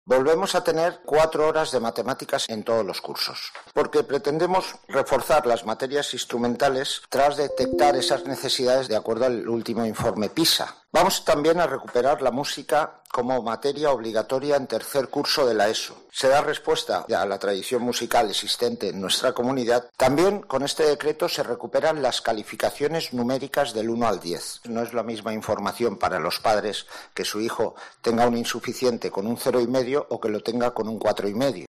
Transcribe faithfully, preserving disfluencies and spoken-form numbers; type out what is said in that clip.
Volvemos a tener cuatro horas de matemáticas en todos los cursos, porque pretendemos reforzar las materias instrumentales tras detectar esas necesidades de acuerdo al último informe PISA. Vamos también a recuperar la música como materia obligatoria en tercer curso de la ESO. Se da respuesta a la tradición musical existente en nuestra comunidad. También con este decreto se recuperan las calificaciones numéricas del uno al diez. No es la misma información para los padres que su hijo tenga un insuficiente con un cero y medio o que lo tenga con un cuatro y medio.